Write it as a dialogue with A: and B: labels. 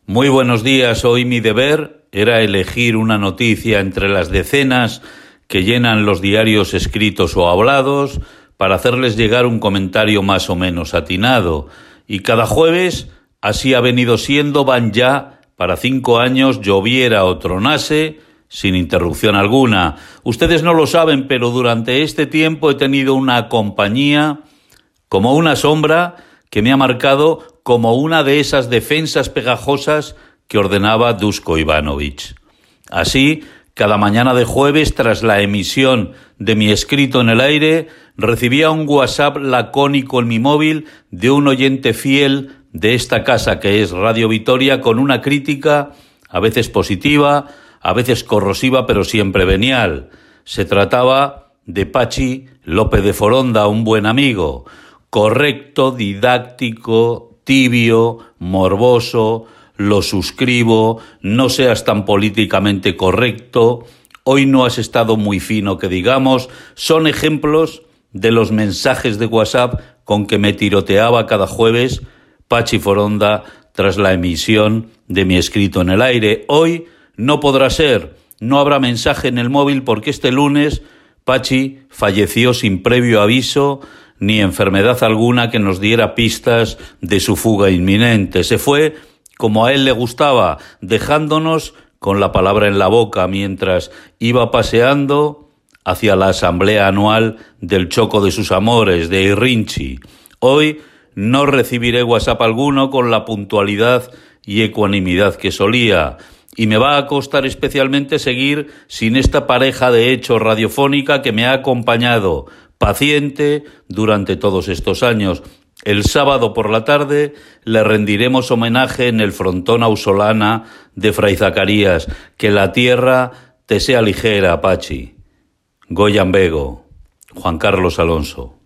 A: Muy buenos días. Hoy mi deber era elegir una noticia entre las decenas que llenan los diarios escritos o hablados para hacerles llegar un comentario más o menos atinado. Y cada jueves, así ha venido siendo, van ya para 5 años, lloviera o tronase, sin interrupción alguna. Ustedes no lo saben, pero durante este tiempo he tenido una compañía como una sombra que me ha marcado como una de esas defensas pegajosas que ordenaba Duško Ivanović. Así, cada mañana de jueves, tras la emisión de mi escrito en el aire, recibía un WhatsApp lacónico en mi móvil de un oyente fiel de esta casa que es Radio Vitoria, con una crítica, a veces positiva, a veces corrosiva, pero siempre venial. Se trataba de Pachi López de Foronda, un buen amigo, correcto, didáctico, tibio, morboso, lo suscribo, no seas tan políticamente correcto, hoy no has estado muy fino que digamos, son ejemplos de los mensajes de WhatsApp con que me tiroteaba cada jueves Pachi Foronda tras la emisión de mi escrito en el aire. Hoy no podrá ser, no habrá mensaje en el móvil porque este lunes Pachi falleció sin previo aviso ni enfermedad alguna que nos diera pistas de su fuga inminente. Se fue como a él le gustaba, dejándonos con la palabra en la boca mientras iba paseando hacia la asamblea anual del Choco de sus amores, de Irrinchi. Hoy no recibiré WhatsApp alguno con la puntualidad y ecuanimidad que solía, y me va a costar especialmente seguir sin esta pareja de hecho radiofónica que me ha acompañado paciente durante todos estos años. El sábado por la tarde le rendiremos homenaje en el frontón Ausolana de Fray Zacarías. Que la tierra te sea ligera, Pachi. Goyan Bego, Juan Carlos Alonso.